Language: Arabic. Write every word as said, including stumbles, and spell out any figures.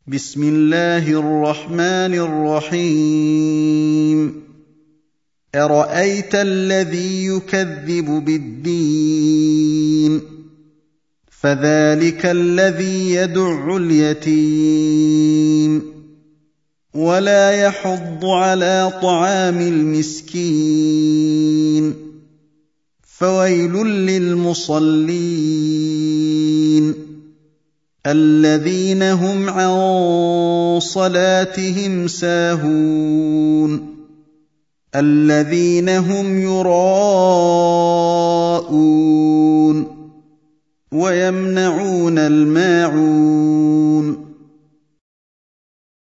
بسم الله الرحمن الرحيم أرأيت الذي يكذب بالدين فذلك الذي يدع اليتيم ولا يحض على طعام المسكين فويل للمصلين الذين هم عن صلاتهم ساهون الذين هم يراءون ويمنعون الماعون